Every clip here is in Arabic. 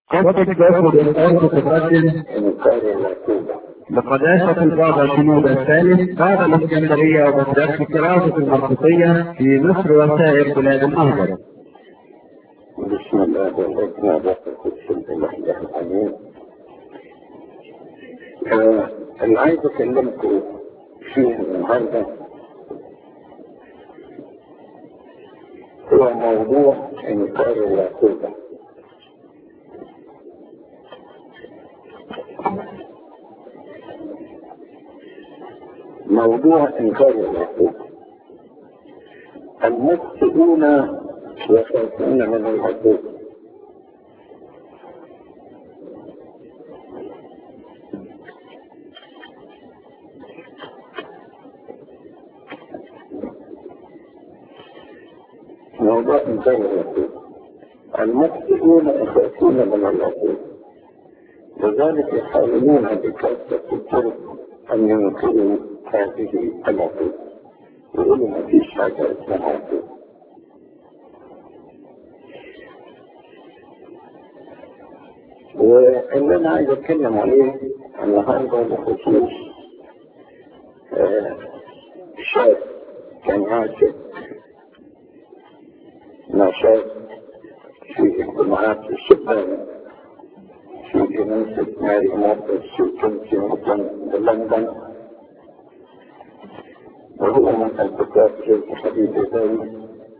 قد تجاوب الأرض تقدم لقداسة البابا شنود الثالث بابا الإسكندرية وبطريرك الكراسة المرقسية في مصر وسائر بلاد المهجر. بسم الله والابن والروح القدس الاله الامين. اللي عايز اكلمكم فيه النهارده هو موضوع انكار العقوبه. موضوع انكار العقوبه. المسلمون يخافون من العقوبه. موضوع انكار العقوبه. المسلمون يخافون من العقوبه، لذلك يحاولون بكافه الطرق ان ينكروا هذه العقوبه، يقولوا ما فيش حاجه اسمها عقوبه. واللي انا عايز اتكلم عليه النهارده بخصوص شاب كان عاشق نشاط في اجتماعات الشباب في كنيسة ماري مارتس في كنسينغتون بلندن، وهو من الكتاب حبيب ذوي،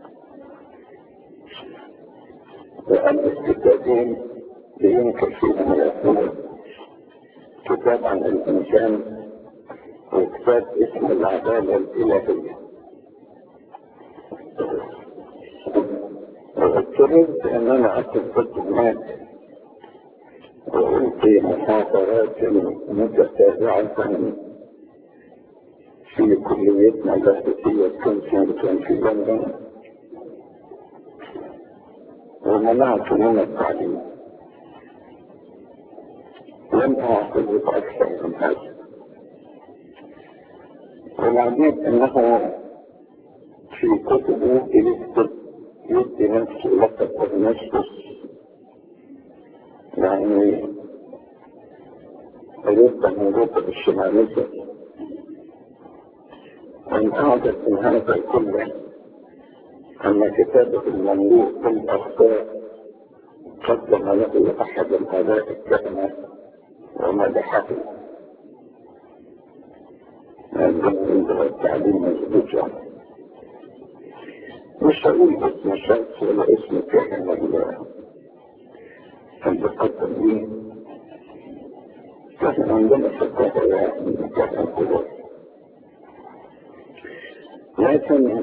والكتابين بينكر فيهم العقول، كتاب عن الإنسان وكتاب اسم العدالة الإلهية. واضطررت ان انا اكتب هناك والقي محاضرات متتابعة في كليتنا الهندسية كنسينغتون في لندن، ومنعت من التعليم. لم اعترض اكثر من هذا. والعجيب انه في كتبه يدي نفسه لقب أغنسطس، يعني رتبة من رتب الشمالية. وإن أعجب من هذا كله أن كتابه المملوء بالأخطاء قدم له أحد الآباء الكهنة ومدحه عند التعليم مزبوط. مش هقول اسم شخص ولا اسم كائن ولا هنتقدم بيه. كان عندنا في القاهرة كائن كبير، لكن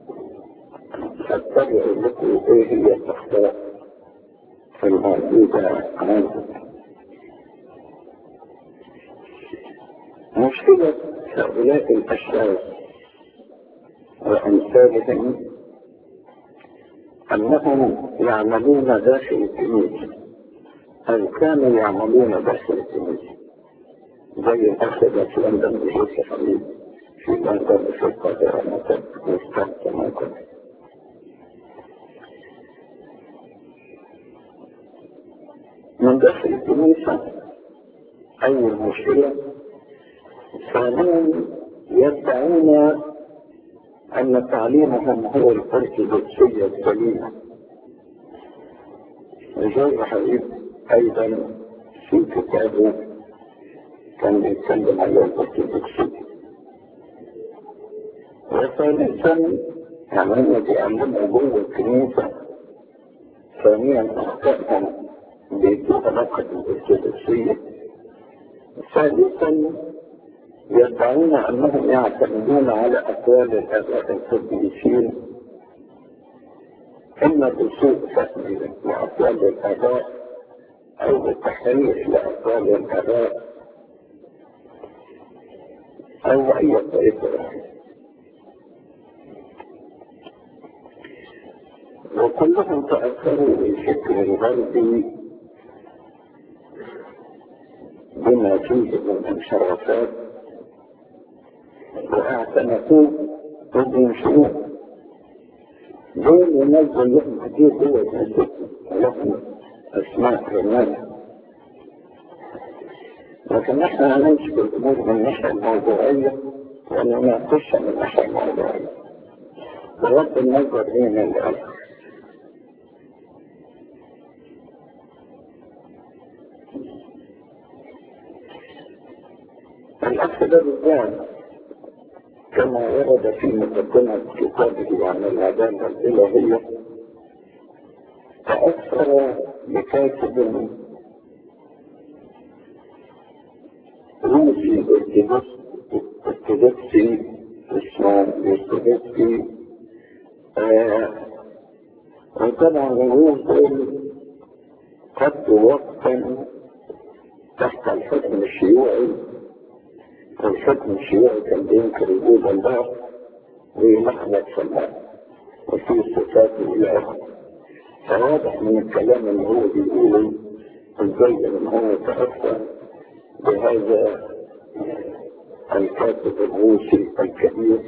أتبع لكم إيه هي الأخطاء الموجودة عندنا. مشكلة هؤلاء الأشخاص وأمثالهم أنهم يعملون داخل الكنيسة، أو كانوا يعملون داخل الكنيسة، زي الأخذ في لندن بشيء حبيب في لندن في القاهرة مثلا وستانت مثلا. من داخل الكنيسة أول مشكلة. ثانيا يدعون أن تعليمهم هو الأرثوذكسية السليمة. وجاء حبيب أيضا في كتابه كان بيتكلم على الأرثوذكسية. وثالثا يعني بيعلموا جوه الكنيسة. ثانيا أخطائهم بيدوا علاقة بالأرثوذكسية. ثالثا يدعون أنهم يعتمدون على أقوال الآباء القديسين، إما بسوء فهم لأقوال الآباء أو بالتحريف لأقوال الآباء أو أي طريقة. وكلهم تأثروا بالفكر الغربي بما فيه من انحرافات، واعتنقوه وبينشروه. دول ينزل لهم كتير جوه لهم أسماء رمانة، لكن احنا هنمشي بالأمور من الناحية الموضوعية ونناقشها من الناحية الموضوعية بغض النظر من الآخر. الأخ ده بالذات كما ورد في مقدمة كتابه عن العدالة الإلهية تأثر بكاتب روسي ارتدكسي اسمه ارتدكسي، وطبعا الروس قضوا وقتا تحت الحكم الشيوعي، والحكم الشيوعي كان بينكر وجود الله ويلخبط في الله وفي صفات الإله. فواضح من الكلام اللي هو بيقوله ازاي ان هو تأثر بهذا الكاتب الروسي الكبير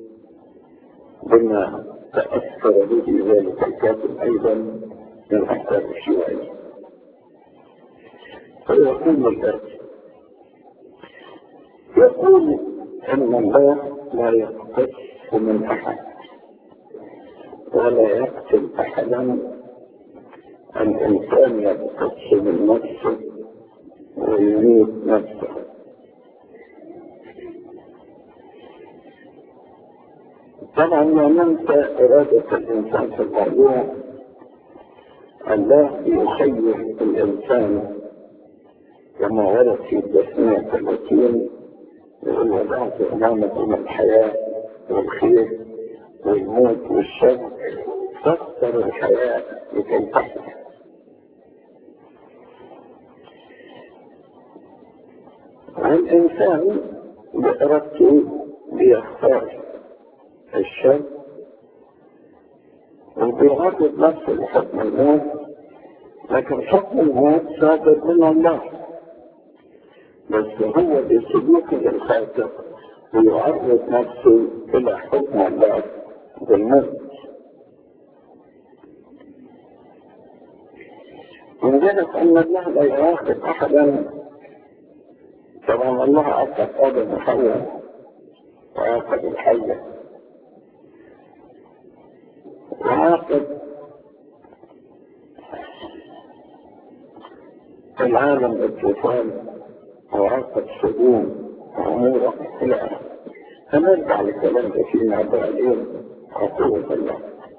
بما تأثر به ذلك الكاتب أيضا من الأحداث الشيوعية. فيقول الآتي: يقول أن الله لا يقتص من أحد ولا يقتل أحدا، الإنسان يقتص من نفسه ويميت نفسه. طبعا لا ننسى إرادة الإنسان في الموضوع. الله يخير الإنسان كما ورد في التسمية 30 يقول: وضعت أمامكم الحياة والخير والموت والشر فاختر الحياة لكي تحيا. والإنسان بإرادته بيختار الشر وبيعرض نفسه لحكم الموت، لكن حكم الموت صادر من الله، بس هو بسلوكه الخاطئ ويعرض نفسه إلى حكم الله بالموت. من جهة أن الله لا يعاقب أحدا، طبعا الله عاقب آدم وحواء وعاقب الحية وعاقب العالم بالطوفان وعاقب سدوم وعمورة إلى آخره. هنرجع لكلام ده فيما بعدين عقوبة الله.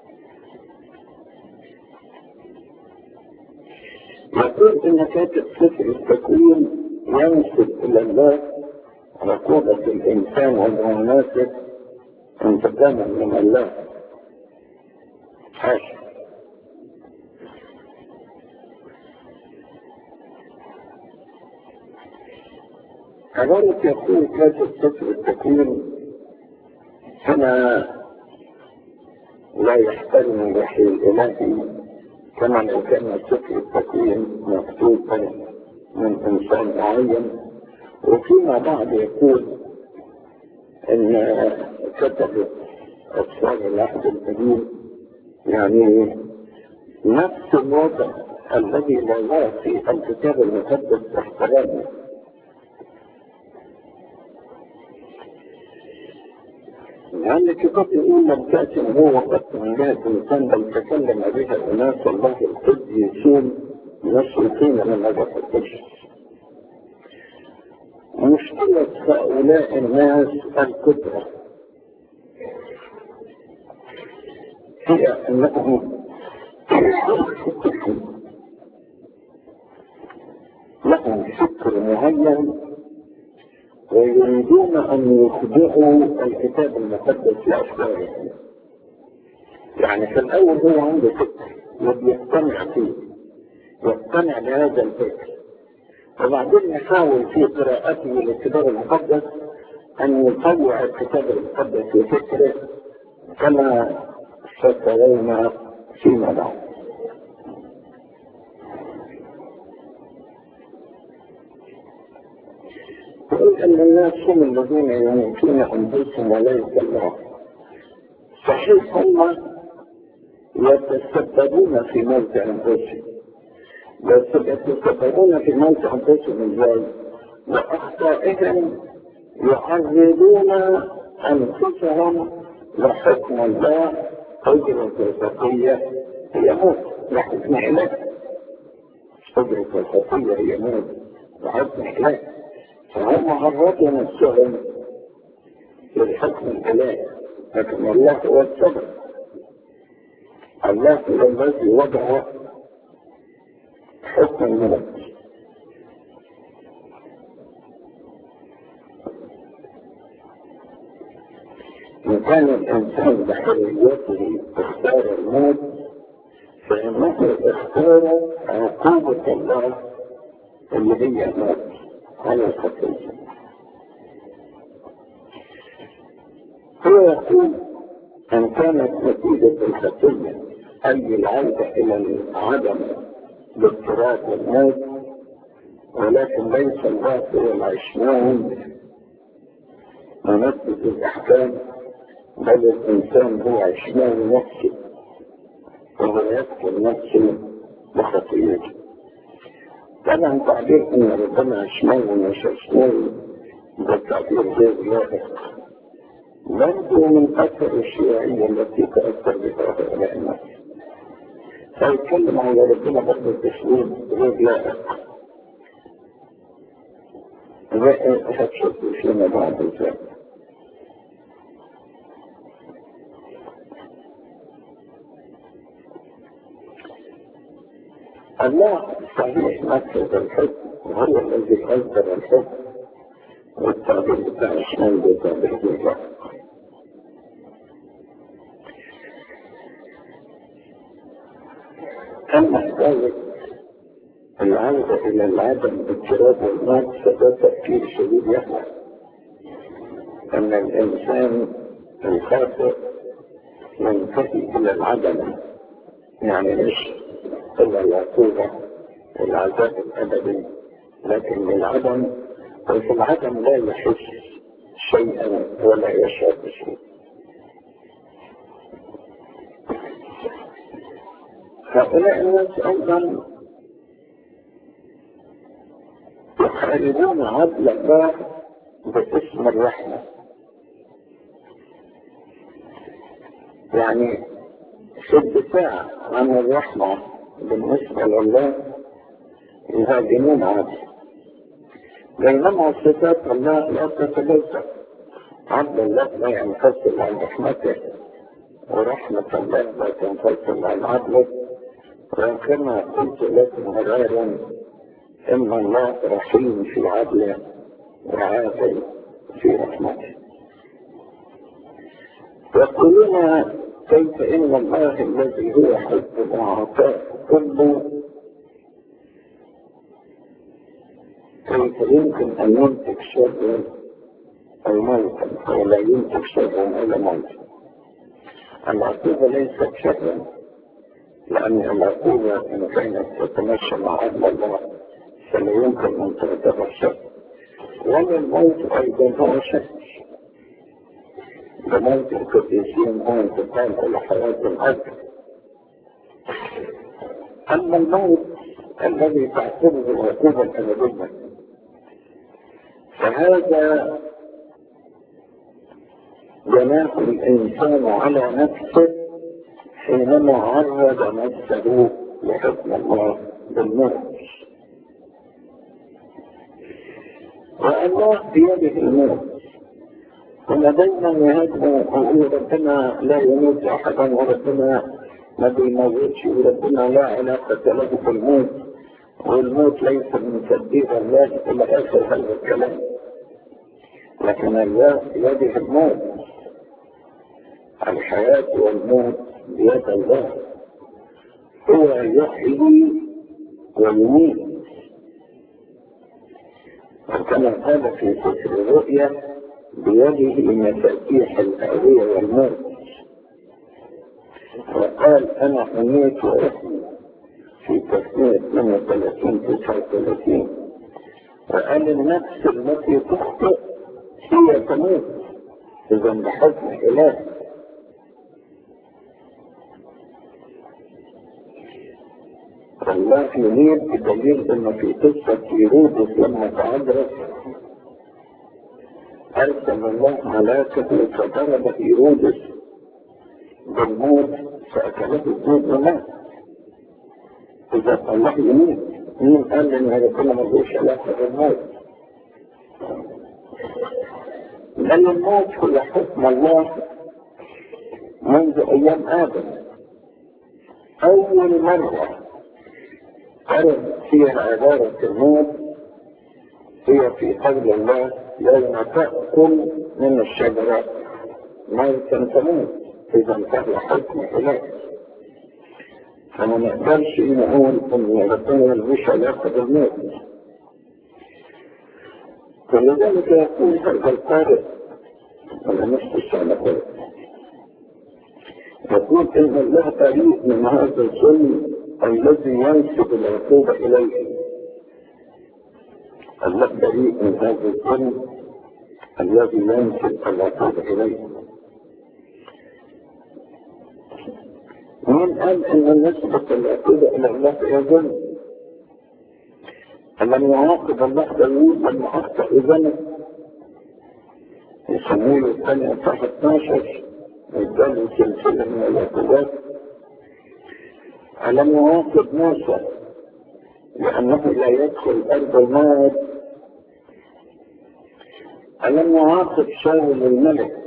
يقول إن كاتب سفر التكوين ينسب إلى الله عقوبة الإنسان والمناسب انتقاما من الله. حاشا. كذلك يقول كاتب سفر التكوين: هنا لا يحترم الوحي الإلهي كما لو كان سفر التكوين مكتوبا من إنسان معين. وفيما بعد يقول إن كتب أطفال العهد القديم يعني نفس الوضع الذي لا يعطي الكتاب المقدس احترامه. لأن الكتاب يقول: لم تأتي هو وقت من جهة الإنسان بل تكلم بها أناس الله القديسون مشرقين من نجاح القدس. مشكلة هؤلاء الناس الكبرى هي أنهم لهم فكر معين ويريدون أن يخضعوا الكتاب المقدس لأفكارهم. يعني في الأول هو عنده فكر وبيقتنع فيه، يقتنع بهذا الفكر، وبعدين يحاول في قراءته للكتاب المقدس أن يطوع الكتاب المقدس في فكره كما سترون فيما بعد. يقول أن الناس هم الذين يموتون أنفسهم وليس الله. صحيح هم يتسببون في موت أنفسهم، بس يتفكرون في موت أنفسهم إزاي؟ وأخطائهم يعرضون أنفسهم لحكم الله. أجرة الخطية هي موت وحكم علاج. أجرة الخطية هي موت وحكم علاج. فهم عرضوا نفسهم للحكم العلاج، لكن الله هو السبب. الله هو الذي وضع حكم الموت. إن كان الإنسان بحريته اختار الموت فإنه اختار عقوبة الله اللي هي الموت على الخطية. هو يقول أن كانت نتيجة الخطية أي العودة إلى العدم باضطراب والموت، ولكن ليس الله هو العشمان منفذ الأحكام، بل الإنسان هو عشمان نفسه وهو يذكر نفسه بخطيئته. طبعا تعبير ان ربنا عشمان ومش عشمان ده تعبير غير لائق، برضه من اكثر الشيوعيه التي تاثر بهؤلاء الناس. فيتكلم عن ربنا برضه باسلوب غير لائق. هتشوفوا فيما بعد ذلك. الله صحيح نفذ الحكم وهو الذي أصدر الحكم، والتعبير بتاع الشمال ده تعبير بالله. أما حكاية العودة إلى العدم باضطراب والموت فده تفكير شديد يحمل أن الإنسان الخاطئ ينتهي إلى العدم، يعني مش إلا العقوبة والعذاب الأبدي، لكن العدم، وفي العدم لا يحس شيئا ولا يشعر بشيء. هؤلاء الناس أيضا يحاربون عدل الله باسم الرحمة، يعني في الدفاع عن الرحمة بالنسبة لله يهاجمون عدل، بينما صفات الله لا تتجزأ. عدل الله لا ينفصل عن رحمته، ورحمة الله لا تنفصل عن عدله. وكما قلت لكم مرارا إن الله رحيم في عدله وعادل في رحمته. يقولون كيف إن الله الذي هو حب وعطاء كله كيف يمكن أن ينتج شر أو موتا، ولا ينتج شر ولا موتا. العقوبة ليست شرا، لأن العقوبة إن كانت تتمشى مع عدل الله فلا يمكن أن تعتبر شر، ولا الموت أيضا هو شر. بموت القديسين هو انتقال إلى حياة الأرض. أما الموت الذي تعتبره العقوبة الأبدية فهذا جناه الإنسان على نفسه حينما عرض نفسه لحكم الله بالموت. والله بيده الموت، هنا دايما يهاجموا ويقولوا ربنا لا يموت احدا، وربنا ما بيموتش، وربنا لا علاقة له بالموت، والموت ليس من تدبير الله الى اخر هذا الكلام. لكن الله بيده الموت، الحياة والموت بيد الله، هو يحيي ويميت. وكما قال في سفر الرؤيا بيده مفاتيح الهاوية والموت، وقال أنا أميت وأحيي في تسمية 32-39، وقال النفس التي تخطئ هي تموت، إذا بحكم إله. الله ينير بدليل انه في قصة هيرودس لما تعرض ارسل الله ملاكه فضرب هيرودس بالموت فاكلته الدود ومات. اذا الله ينير، مين قال ان ربنا ملوش علاقه بالموت؟ بل الموت هو حكم الله منذ ايام ادم. اول مره قرن فيها عباره الموت هي في قول الله يوم تأكل من الشجرة موتا تموت. إذا انتهى حكم الله، فما نقدرش نقول إن ربنا ملوش علاقة بالموت. ولذلك يقول هذا القارئ على نفس الشعب يقول إن الله بريء من هذا الظلم الذي ينسب العقوبة إليه. الله بريء من هذا الظلم الذي ينسب العقوبة إليه. من قال أن نسبة العقوبة إلى الله هي ظلم؟ ألم يعاقب الله داوود لما أخطأ ذنب؟ يسمونه الثانية صح 12 ويداله سلسلة من العقوبات. ألم يعاقب موسى لأنه لا يدخل أرض الموت؟ ألم يعاقب شاول الملك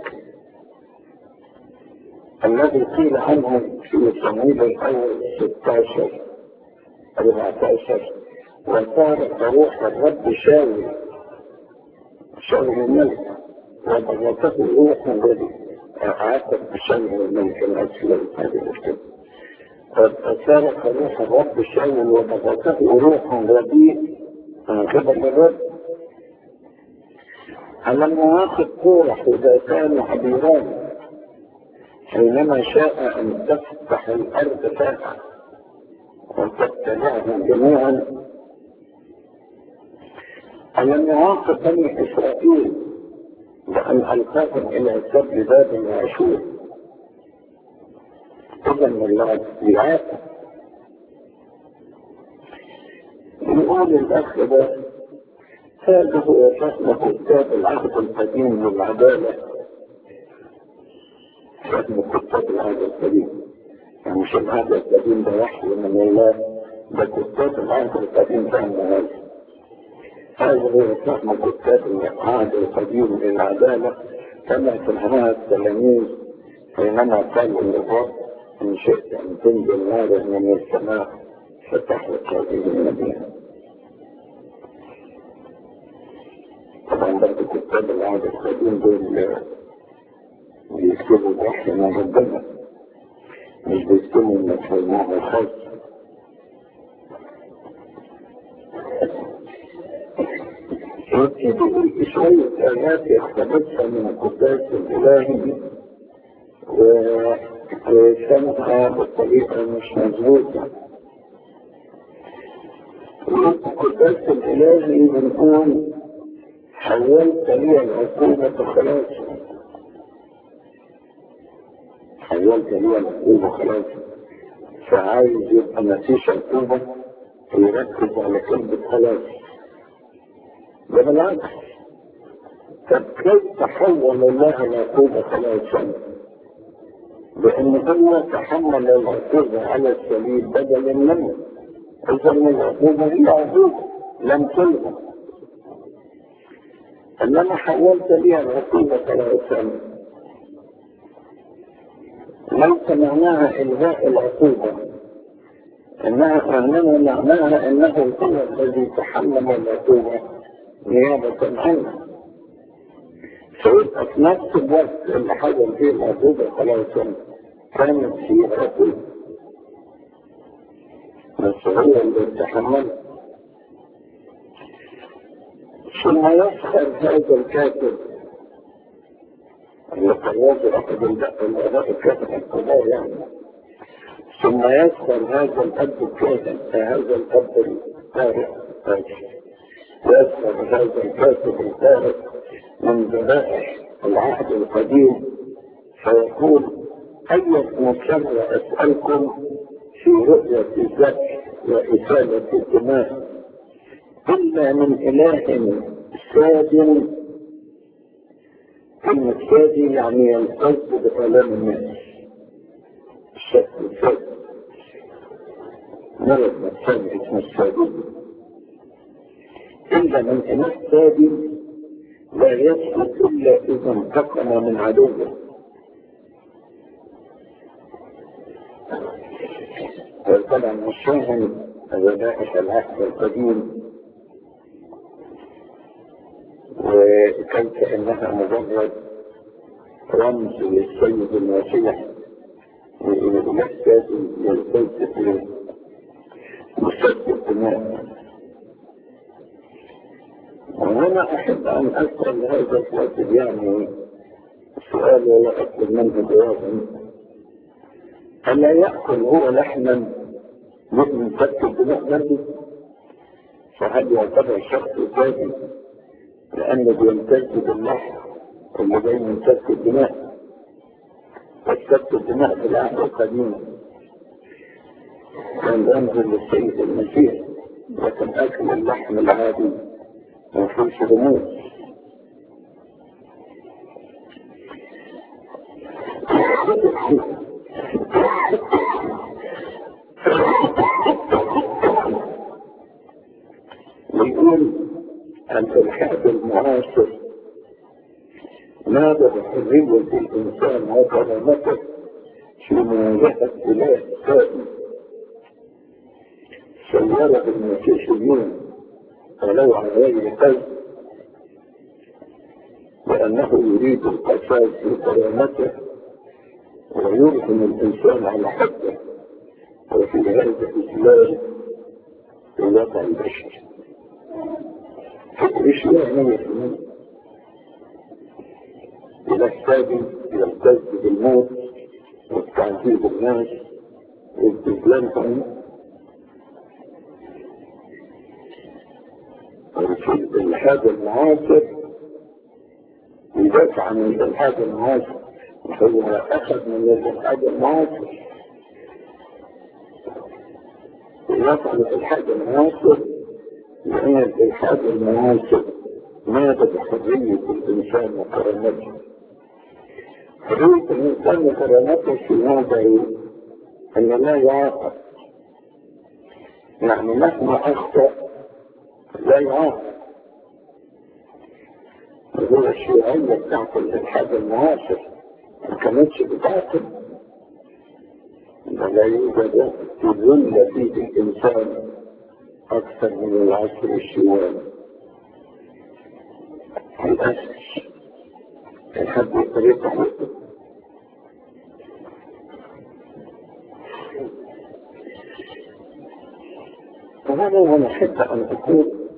الذي قيل عنه في صمويل الأول 16 14 وصار روح الرب شاول الملك وضغطته روح الذي عاقب شاول الملك الأسلم هذه الكتاب. فصار روح الرب شاول وضغطته روح رديء من قبل الرب. ألم يعاقب كورح إذا كان عبيران حينما شاء أن تفتح الأرض فاتحة وتبتلعهم جميعا؟ ألم يعاقب بني إسرائيل بأن ألقاهم إلى سبي بابل وعاشور؟ إذا الله يعاقب. يقول الأخ ده هذا هو فهم كتاب العهد القديم للعدالة. فهم كتاب العهد القديم يعني مش العهد القديم ده وحي من الله، ده كتاب العهد القديم فهم هذا هو فهم كتاب العهد القديم للعدالة كما فهمها التلاميذ حينما قالوا للرب إن شئت أن تنزل نارا من السماء فتحرق هذه المدينة. طبعا برضه كتاب العهد القديم دول بيكتبوا الوحي من ربنا، مش بيكتبوا المفهومات الخاصة. وابتدوا شوية آيات يقتبسها من القداس الإلهي ويفهمها بطريقة مش مظبوطة. القداس الإلهي بنقول حولت لي العقوبة خلاص، حولت لي العقوبة خلاص، فعايز يبقى مفيش عقوبة ويركز على كلمة خلاص. ده بالعكس، طب كيف تحول الله العقوبة خلاصا؟ لأن هو تحمل العقوبة على الصليب بدلا منه. إذا العقوبة هي عقوبة لم تلغى، إنما حولت لي العقوبة خلاصا ليس معناها إلغاء العقوبة، إنما معناها أنه هو الذي تحمل العقوبة نيابة عنه. فيبقى في نفس الوقت اللي حصل فيه العقوبة خلاصا كانت فيه عقوبة، بس هو اللي تحمل. ثم يسخر هذا الكاتب اللي قرر أحد الأداء الكاتب الكبار يعني، ثم يسخر هذا الأب الكاتب هذا الأب القارئ يسخر هذا الكاتب القارئ من ذبائح العهد القديم فيقول أية مكرة أسألكم في رؤية الذبح وإزالة الدماء إلا من إله ساد. كلمة ساد يعني القصد بكلام الناس، الشكل الساد، مرض نفساني اسمه السادين. إلا من إله ساد لا يسقط إلا إذا انتقم من عدوه. وطبعا مشاهد ذبائح العهد القديم وكان كأنها مجرد رمز للسيد المسيح ويحتاج للفلسفة مسد الدماء. وأنا أحب أن أسأل هذا السؤال، يعني السؤال ولا أطلب منه جوابا: ألا يأكل هو لحما من سد الدماء نفسه؟ فهل يعتبر شخص ذاتي لأنه بيمتد باللحم اللي جاي من سد الدماء؟ وسد الدماء في العهد القديم كان ينزل للسيد المسيح، لكن أكل اللحم العادي ما فيهوش رموز. ويقول الإلحاد المعاصر نادى بحرية الإنسان وكرامته في مواجهة إله ثاني. سيارة المسيحيين ولو عن غير قلب، لأنه يريد القفاز في كرامته ويرغم الإنسان على حده، وفي هذا الإسلام الوضع البشري. إيش يعني الإحساد يمتاز بالموت والتعذيب الناس واستسلامهم؟ وفي الإلحاد المعاصر يدافع عن الإلحاد المعاصر، هو أخذ من الإلحاد المعاصر يدافع عن الإلحاد المعاصر، لأن الإلحاد المعاصر ماذا بحرية الإنسان وكرامته. حرية الإنسان وكرامته في هذا أن لا يعاقب، يعني مهما أخطأ لا يعاقب. وهو الشيوعية بتاعت الإلحاد المعاصر ما كانتش بتعاقب، لا يوجد تذل فيه الإنسان أكثر من العصر الشيوعي. للأسف الحد بطريقة فهذا هو أحب أن أقول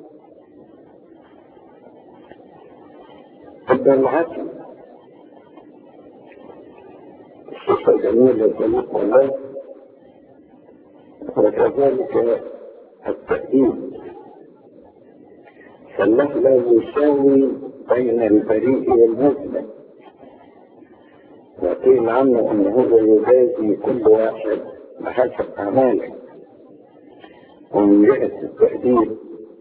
أن العقل الصفة جميلة جميلة الله، وكذلك التأديب، فالله لا يساوي بين البريء والمذنب، وقيل عنه أنه يجازي كل واحد بحسب أعماله. ومن جهة التأديب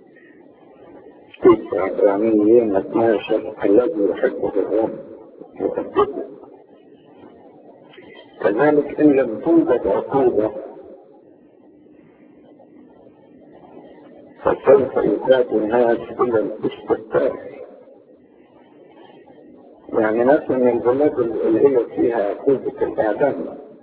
في عبرانيين 12 الذي يحبه الرب يؤدبه. كذلك إن لم توجد عقوبة فسوف يزداد الناس إلى الاستهتار. يعني مثلا البلاد اللي هي فيها عقوبة الإعدام،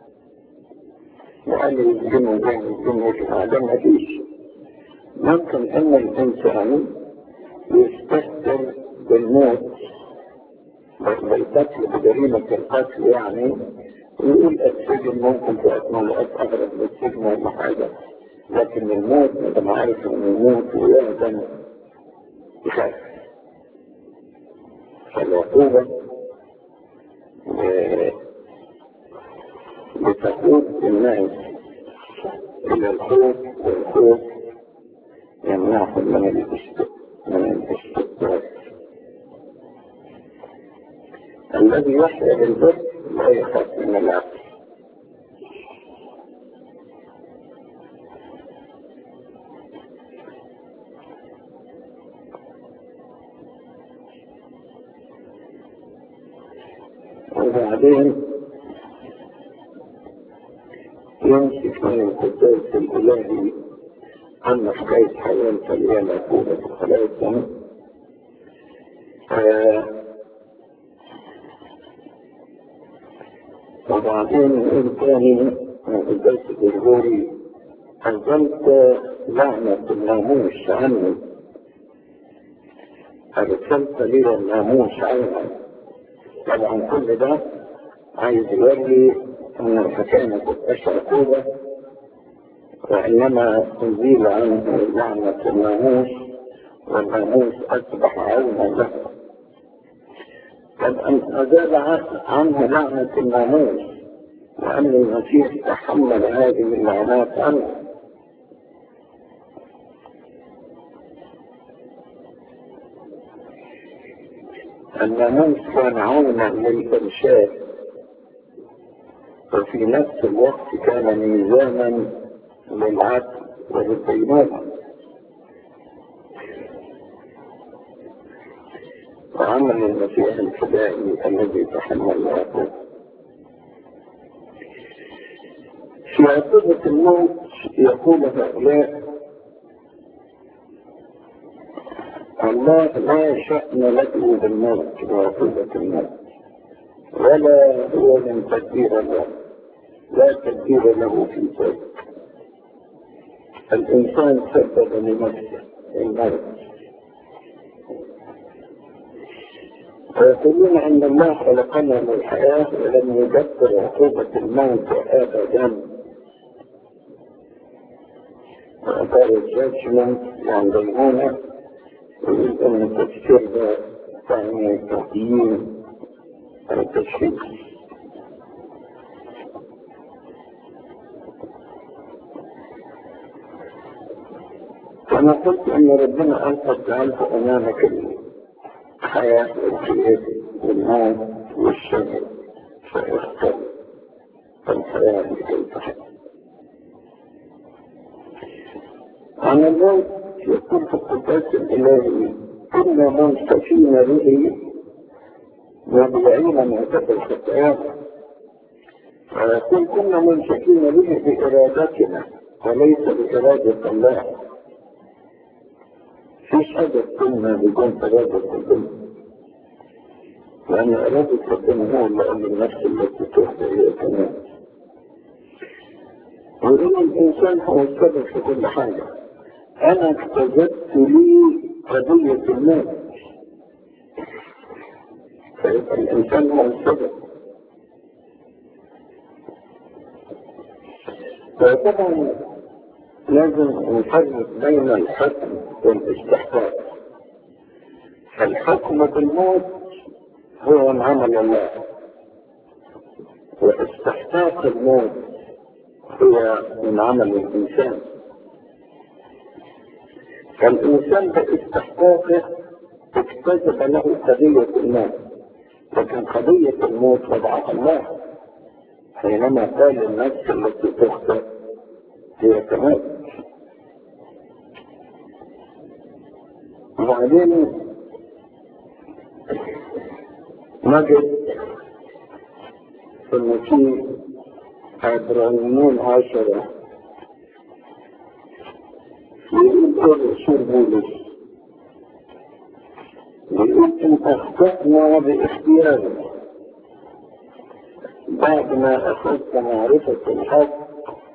وقال يسجنوا زي يسجنوا في الإعدام مفيش. ممكن أن الإنسان يستهتر بالموت بالقتل، بجريمة القتل، يعني ويقول السجن ممكن تأكمل أقرب للسجن ولا حاجة، لكن الموت لما عارف أن الموت ويهدم يخاف. فالعقوبة بتقود الناس إلى الخوف، والخوف يمنعهم من الاستقرار. الذي يحيا بالبر لا يخاف من العقل. وبعدين يمسك من القداس الإلهي عن حكاية حياة فليان أقولة ثلاثة، وبعدين يقول تاني من القداس الجمهوري: أنزلت لعنة الناموس عني، أرسلت لي الناموس عنها. طبعا كل ده عايز يوري أن الحكاية ما تبقاش عقوبة، وإنما تزيل عنه لعنة الناموس، والناموس أصبح عونا له. قد أزال عنه لعنة الناموس، وأن المسيح تحمل هذه اللعنات عنه. الناموس كان عونا للإرشاد، وفي نفس الوقت كان ميزانا للعدل وللدينونة. وعمل المسيح الفدائي الذي تحمل العقوبة. في عقوبة الموت يقول هؤلاء: الله لا شأن له بالموت وعقوبة الموت، ولا هو من تدبير الله، لا تدبير له في ذلك. الإنسان سبب لنفسه الموت. ويقولون أن الله خلقنا للحياة ولم يدبر عقوبة الموت أبدا. وأثار الجاجمنت يعني دينونة، يريد أن التفسير ده يعني التقييم أو التشخيص. أنا قلت أن ربنا قال: قد جعلت أمامك الحياة والحياة والموت والشر، فاختر الحياة لكي تحيا. عن الموت يقول في القداس الإلهي: كنا منصفين به مبدعين معتقد الخطايا. ويقول: كنا منصفين به بإرادتنا وليس بإرادة الله. فيش حاجة كنا بدون إرادة ربنا، لأن إرادة ربنا هو اللي قال النفس التي تهدى هي كمان. وإن الإنسان هو السبب في كل حاجة. أنا اكتسبت لي قضية الموت، فيبقى الإنسان هو السبب. فطبعا لازم نفرق بين الحكم والاستحقاق. فالحكم بالموت هو من عمل الله، واستحقاق الموت هو من عمل الإنسان. فالإنسان باستحقاقه اكتسب له قضية الموت، لكن قضية الموت وضعها الله حينما قال النفس التي تخطئ هي تموت. وبعدين نجد ان في عبرانيين 10 يقول الرسول بولس: يقول إن أخطأنا باختيارنا بعد ما أخذت معرفة الحق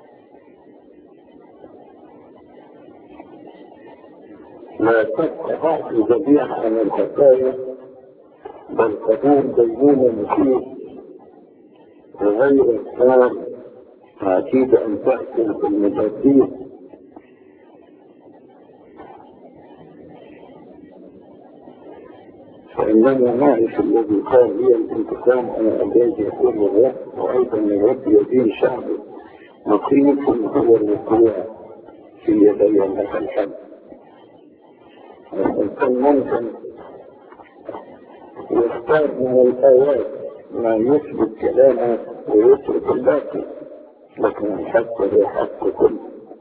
لا تبقى بعض ذبيحة عن الخطايا، بل تكون دينونة مخيف وغير الثار عتيد أن تأكل في المجدين. فإننا نعرف الذي قال لي الانتقام أنا أجازي يقول الرب، وأيضا الرب يدين شعبه مخيف هو الوقوع في يدي الله الحب. الإنسان ممكن يختار من الآيات ما يثبت كلامه ويترك الباقي، لكن الحق هو حق كله.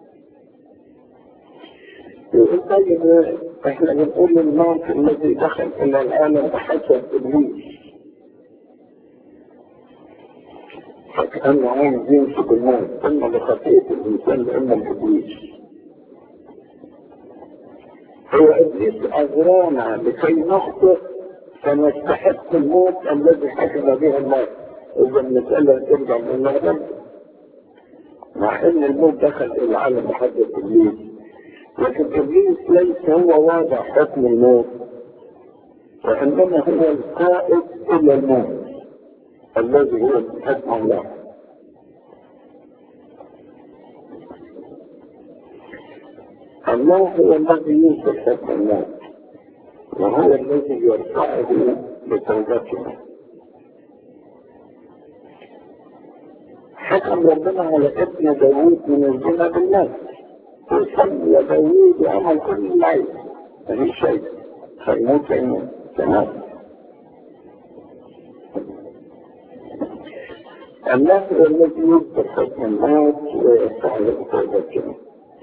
يقول: طيب احنا بنقول الموت الذي دخل الى العالم بحسب ابليس، فكأنه عايز يمسك الموت، إما لخطيئة الإنسان وإما الإبليس. هو إبليس أغرانا لكي نخطئ فنستحق الموت الذي حكم به الله. إذا المسألة ترجع لله، مع إن الموت دخل إلى العالم بحد إبليس، لكن إبليس ليس هو واضع حكم الموت، وإنما هو القائد إلى الموت الذي هو حكم الله. الله هو الذي يوصل حكم الموت، وهو الذي يرفعه بتوبتنا. حكم ربنا على ابن داوود من الزنا بالناس، وصلى داوود وعمل كل اللي عايزه، مفيش شيء، فيموت يموت تمام. الله هو الذي يوصل حكم الموت ويرفعه بتوبتنا.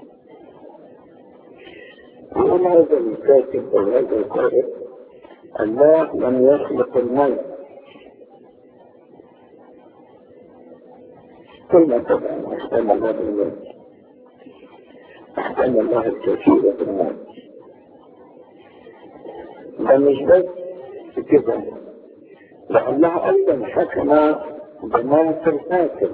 يقول هذا الكاتب أو هذا القارئ: الله لم يخلق الموت. كلنا طبعا احتمل الله بالموت، احتمل الله الكثير بالموت. ده مش بس كده، لأنه أيضا حكم بموت القاتل،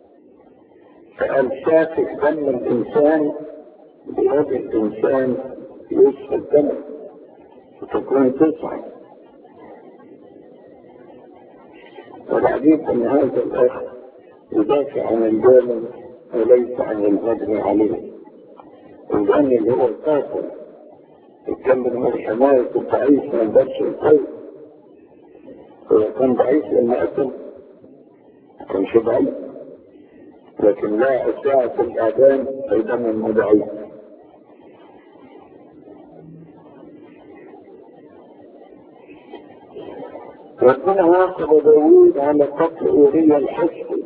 فقال سافك دم الإنسان بيد الإنسان يسفك دمه وتكون تسعى. والعجيب أن هذا الأخ يدافع عن الجانب وليس عن الهجم عليه. الجانب اللي هو القاتل يتكلم عن حماية الضعيف من درس القوي. هو كان ضعيف لما قتل، ما كانش ضعيف، لكن لا أساعة الآدام أيضا من ضعيف. ربنا واقب داوود على قتل أوريا الحسي.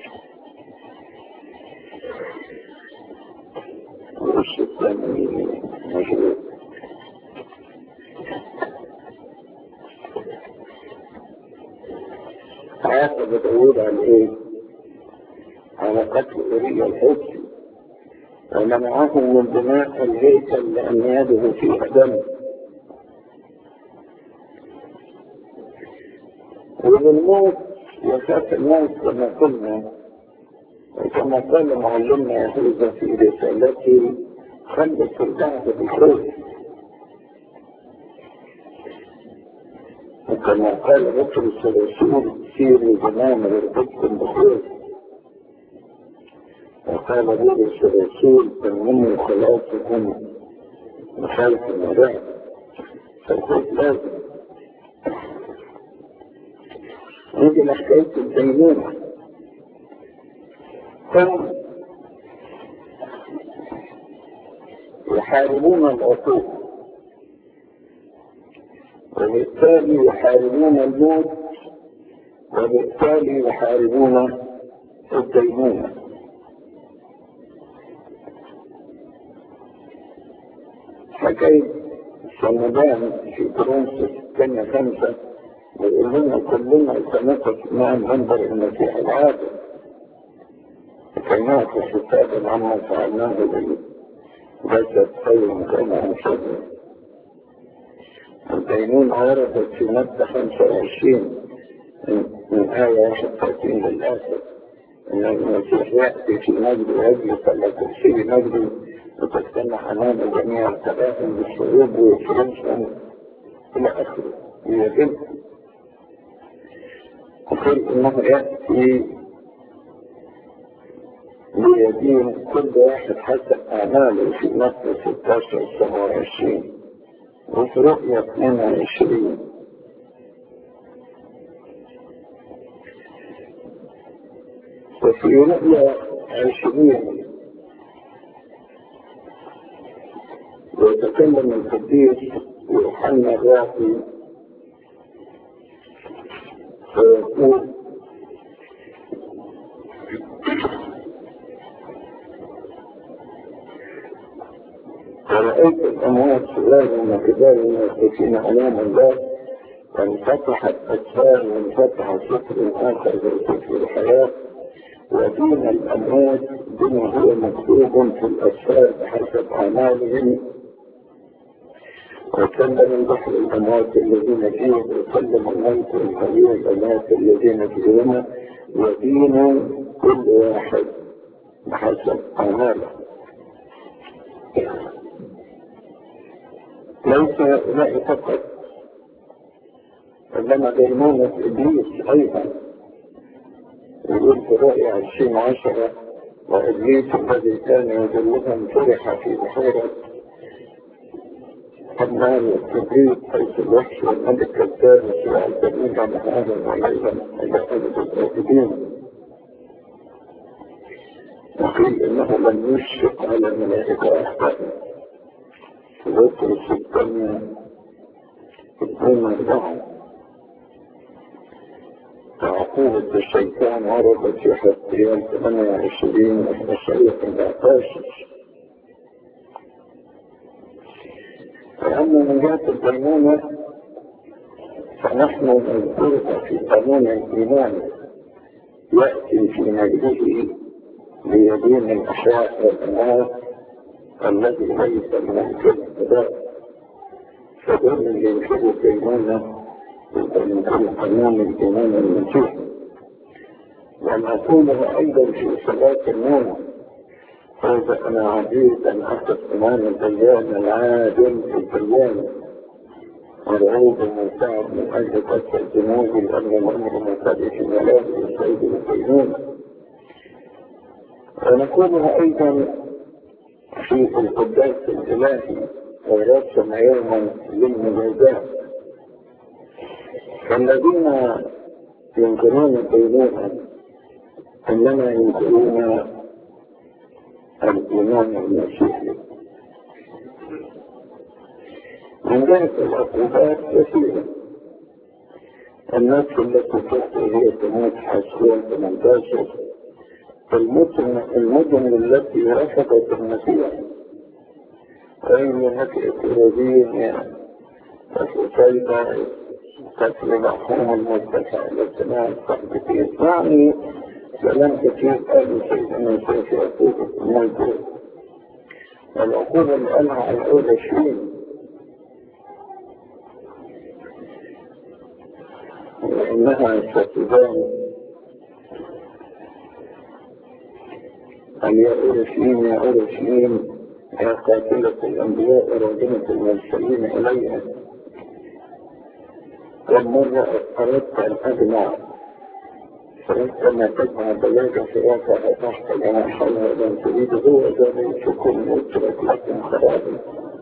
وش الثاني مجهول. عاقب داوود على ايه؟ على قتل أوريا الحسي، ومنعه من بناء الهيكل لأن يده فيه دم. والموت يخاف الموت كما قلنا، وكما قال معلمنا يهوذا في رسالته: خلص البعض بالخوف. وكما قال بطرس الرسول: سيروا زمان ربكم بخوف. وقال بطرس الرسول: تنموا خلاصكم بخوف ورعب. فالخوف لازم. نيجي لحكاية الدينونة. هم يحاربون العقول، وبالتالي يحاربون الموت، وبالتالي يحاربون الدينونة. حكاية صمدان في كورنثوس الثانية 5 يقول لنا: كلنا سنقف مع منبر المسيح العادل كي نعطي حسابا عما فعلناه بالجسد خير كما انشدنا. الدينونة وردت في مادة 25 من آية 31 للآخر: إن المسيح يأتي في مجد ويجلس على كرسي مجده وتجتمع أمام جميع القبائل بالشعوب ويفرشهم إلى آخره ليتم. وقال إنه يأتي ليدين كل واحد حسب أعماله في متى 16-27 وفي رؤية 22. وفي رؤية 20 ويتكلم القديس يوحنا الراقي ويقول: ورأيت الأموات صغارا وكبارا يقفون أمام الله، وانفتحت أسفار وانفتح سفر آخر زي سفر الحياة، ودين الأموات بما هو مكتوب في الأسفار بحسب أعمالهم، وكلم البحر الأموات الذين فيه، وكلم الموت الحيين الأموات الذين فيهما، ودين كل واحد بحسب أعماله. ليس هؤلاء فقط، إنما دينونة إبليس أيضا. يقول في رؤيا 2010: وإبليس الذي كان يذلهم فرح في بحيرة النار والكبريت، حيث الوحش والملك الثالث والجميع نهارا وليلا إلى أبد الآبدين. وقيل إنه لم يشفق على الملائكة أحداثا. في بطرس الثانية 2:4 عقوبة الشيطان وردت في حزقيال 28 وإشعياء 14. فأما من جهة الدينونة فنحن نذكرها في قانون الإيمان، يأتي في مجده ليدين الأحياء والأموات الذي ليس من الكذب، فدول اللي ينشروا الدينونة من قانون الإيمان المسيحي. ونقوله أيضا في صلاة النوم: هذا أنا عبيد أن أقف أمام الديان العادل في الديان، مرعوب ومتعب من أجل قتل الذنوب، لأن الأمر مختلف في ملاذ السيد القيوم. ونقوله أيضا في القداس الإلهي: ورسم يوما للمجازات. فالذين ينكرون الدينونة إنما ينكرون الإيمان المسيحي. من جهة العقوبات كثيرة، الناس التي تخطئ هي تموت حسوان 18. المدن التي رفضت المسيح غير نكئة الذين وكيف قتل محوم المرتفع الاجتماع التحديث. يعني كلام كثير قالوا سيدنا في عقوبة الموت. العقوبة اللي قالها على الأولى شيء، وإنها ستبان أن يا أورشليم يا أورشليم يا قاتلة الأنبياء راجمة المرسلين إليها، كم مرة أردت أن أجمع، فلما تجمع بلاغة سياسة تحت جناحها لم تريد هو ذلك في كل مترك لكم خرابا.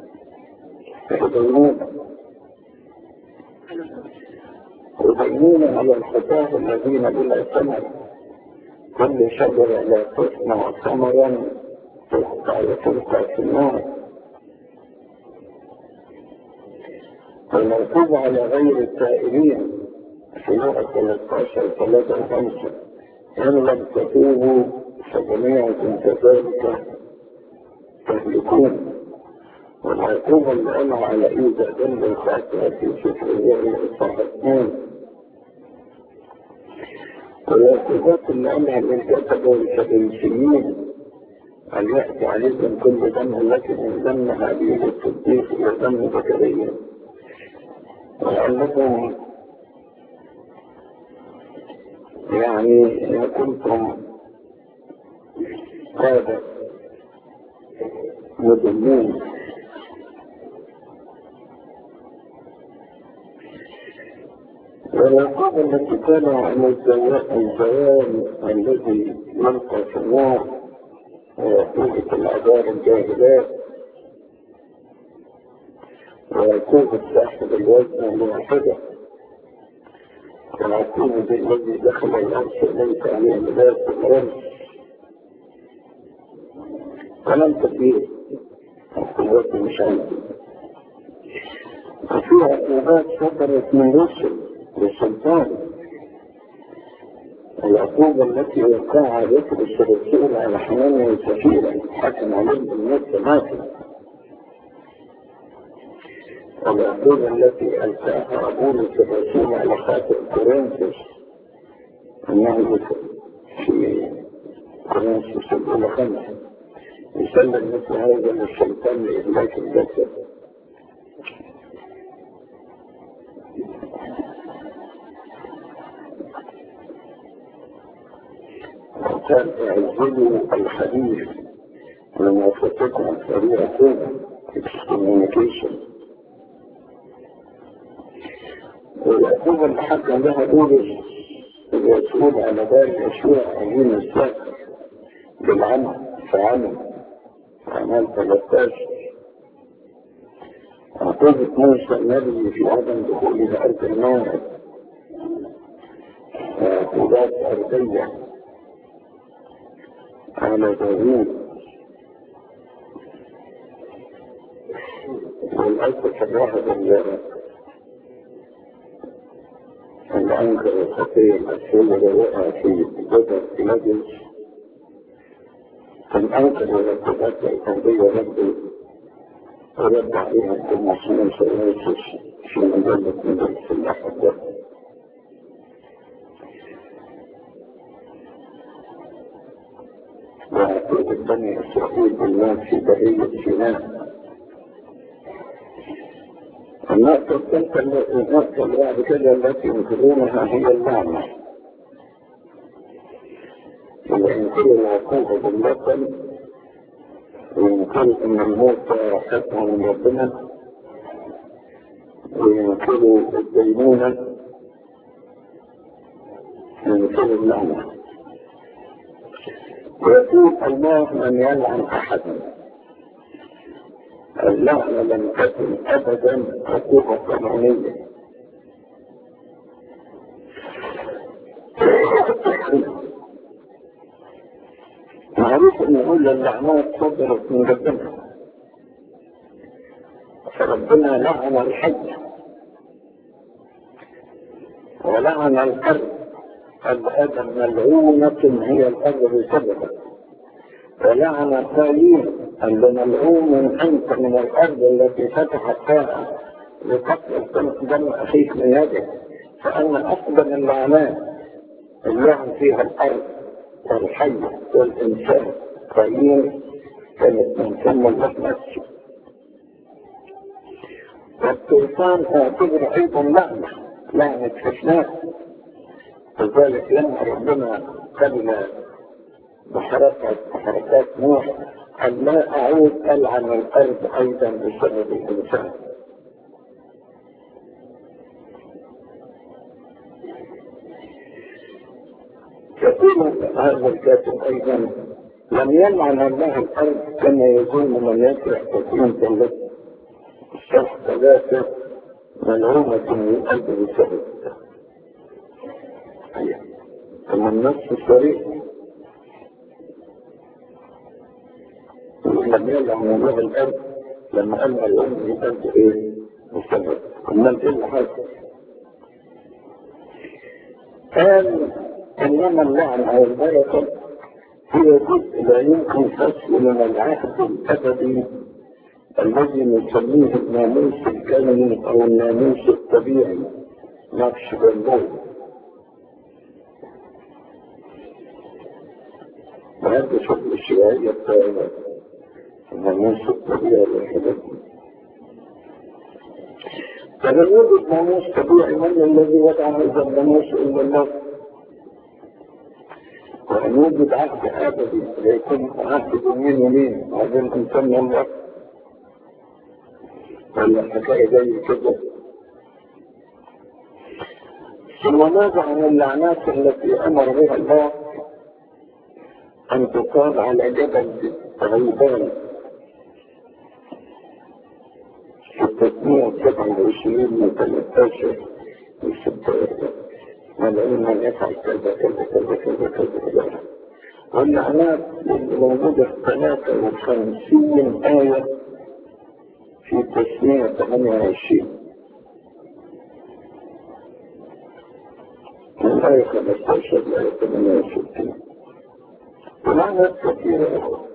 وبينون على الخطاه الذين بلا ثمر، كل شجرة لا تصنع ثمرا تلقى في النار. والموقوف على غير التائبين في نوع 13:3-5: إن لم تتوبوا فجميعكم كذلك تهلكون. والعقوبة اللي قالها على إيد أدل الخاطئة في سفر الرؤيا 2. والعقوبات اللي قالها للكتبة والفريسيين: أن يأتي عليكم كل دم التي من دم هابيل الصديق إلى دم زكريا، وأنكم يعني كنتم هذا مدلين. والعقوبة التي كان عن الزوال الذي يلقى في النار وعقوبة العذاب الجاهلات وعقوبة سحب الوزن الواحدة والعقوبة الذي دخل الأرض ليس عليه ملاك الرمز. كلام كثير، عقوبات مش عندي. وفي عقوبات صدرت من رسل للسلطان. العقوبة التي وقعها بطرس الرسول على حنانيا وسفيرة حكم عليهم بالموت ماتوا. والعقوبة التي ألقاها بولس الرسول على خاطئ كورنثوس أنه في كورنثوس الأولى 5 يسلم مثل هذا للشيطان لإهلاك الجسد. وقال اعزلوا الحديث من وسطكم الطريقة communication. والعقوبة اللي حكم لها بولس الرسول على ذلك يشوع أمين الساكر بالعمل فعمل أعمال 13. عقوبة موسى النبي في عدم دخوله أرض الموعد، عقوبات أرضية على داوود، والأسف الواحد اللي أنكر الخطية المسؤولة اللي وقع في بدر في مجلس كان أنكر العقوبات الأرضية ربي ورد عليها المسلمين في مجلة مجلس الأحد. وعقوبة بني إسرائيل بالله في برية سيناء. النقطة الثالثة اللي بعد كده التي ينكرونها هي اللعنة، وينكروا العقوبة بالبطل، وينكروا أن الموت راحتها من ربنا، وينكروا الدينونة، وينكروا اللعنة. ويقول الله من يلعن أحدا. اللعنة لم تكن أبدا عقوبة قانونية. معروف أن نقول اللعنات صدرت من ربنا، فربنا لعن الحي ولعن الأرض. الأرض ملعونة هي الأرض بسببه، ولعن قايين أن ملعون أنت من الأرض التي فتحت فيها لتقتل دم أخيك من يده. فأن أقدم اللعنات اللعن فيها الأرض والحي والإنسان قايين كانت من ثم الله نفسه. والطوفان اعتبر أيضا لعنة حسناء. وذلك لما ربنا قبل بحركات نوح أن لا أعود ألعن الأرض أيضا بسبب الإنسان. يقول هذا الكاتب أيضا لم يلعن الله الأرض كما يظن من يكره تكون ثلاثة الشرح 3 ملعونة من الأرض بسبب. أما النص الصريح لم يلعن الله الأرض لما قال ملعون من الأرض إيه بسبب. أما إيه اللي حصل؟ قال إنما اللعن أو البركة هي جزء لا يمكن فصل من العهد الأبدي الذي نسميه الناموس الكوني أو الناموس الطبيعي نقش بالله. وهذا شغل الشيعية بتاعنا الناموس الطبيعي للحدث. فلن يوجد ناموس طبيعي من الذي وضع هذا الناموس إلا الله. وأن يوجد عهد أبدي ليكون عهد مين ومين هذا الإنسان الله. ولا الحكاية زي كده. ثم ماذا عن اللعنات التي أمر بها الله أن تقال على جبل غيبان في التسمية 27 و13 و16 ملعون من يفعل كذا كذا كذا كذا كذا. واللعنات موجودة في 53 آية في التسمية 28 من آية 15 لآية 68. لعنات كثيرة.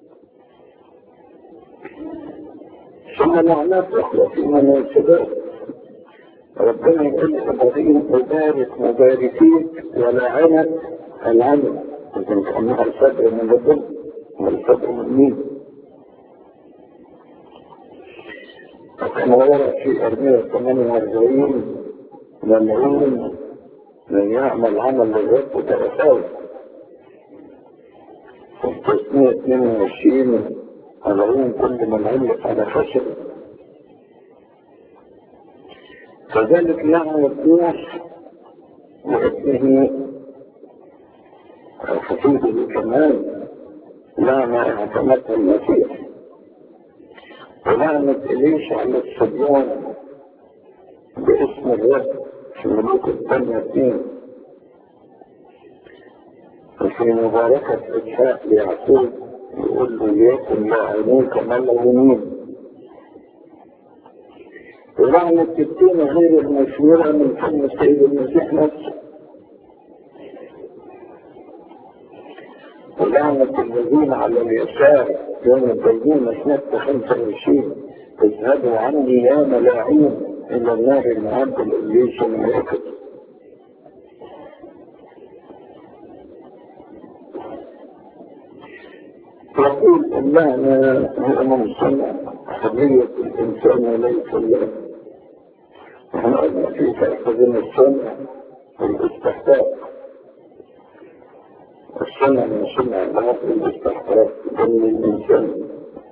ثم لعنات أخرى في مناسبات ربنا يقول إبراهيم أبارك مباركين ولعنت العمل لكن كأنها الفجر من الظل والفجر من مين؟ فكما ورد في 448 ملعون من يعمل عمل للرب درسات. في التسمية 22 ملعون كل من علق على فشل. كذلك لعنة نوح وابنه وحفيده كمان لعنة اعتمدها المسيح، ولعنة إليشا على الصبيان باسم الرب في ملوك الثانية 2. وفي مباركة إسحاق ليعقوب يقول له ليكن لاعنوك ملعونين. ولعنة التين غير المشهورة من فم السيد المسيح نفسه. ولعنة الذين على اليسار يوم الدينونة سنة 25 اذهبوا عني يا ملاعين إلى النار المعد الإبليس من يكتب. يقول اللعنة هي من صنع حرية الإنسان وليس الله. احنا قلنا في فرق بين الصنع والاستحقاق. الصنع من صنع الله والاستحقاق بين الإنسان.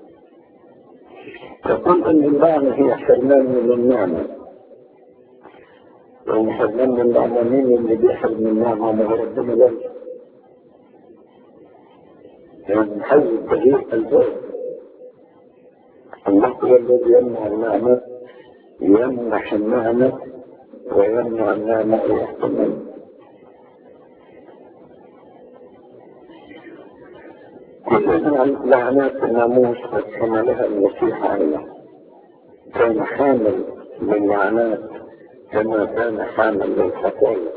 يقول أن اللعنة هي حرمان من النعمة. لأن حرمان من النعمة مين اللي بيحرم من النعمة وما هو ربنا له؟ يعني نحاول تغيير الباب. الله هو الذي يمنع النعمة، يمنح النعمة ويمنع النعمة ويحتمل. كل لعنات الناموس قد حملها المسيح عليه. كان حامل للعنات كما كان حامل للخطايا.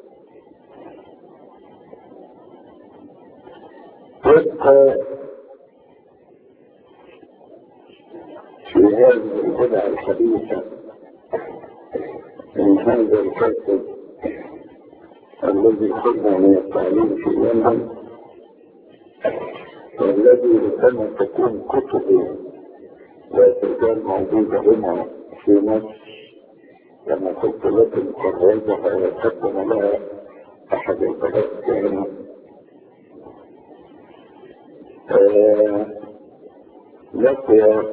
يبقى في هذه البدع الحديثة من هذا الكاتب الذي خرج من التعليم في اليمن، والذي ربما تكون كتبه لا تزال موجودة هنا في مصر. لما قلت لكم قررتها ويقدم لها أحد البلاد هنا لقي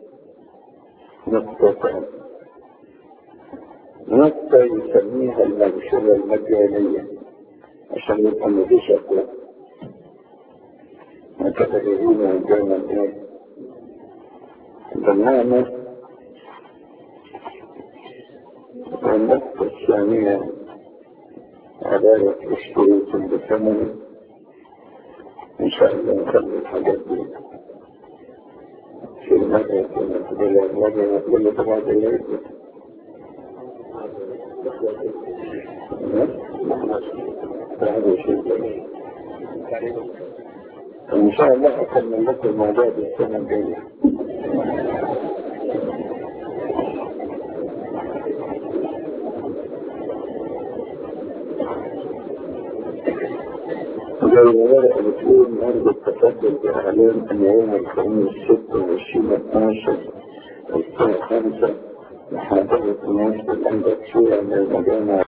نقطتان. نقطة يسميها المغفرة المجانية عشان يبقى مفيش أقوى متفرغين مجانا ايه بالنعمة. والنقطة الثانية عبارة اشتروك بثمن. إن شاء الله نخلي الحاجات دي في المدى كل طبعا الليل هذا شيء. إن شاء الله أكمل لكم الموضوع بالسنة الجاية. زي ورقة بتقول النهارده التفضل بإعلان أن يوم الخميس 26/12 الساعة 5 محاضرة الناس بالأندكسية من المجامع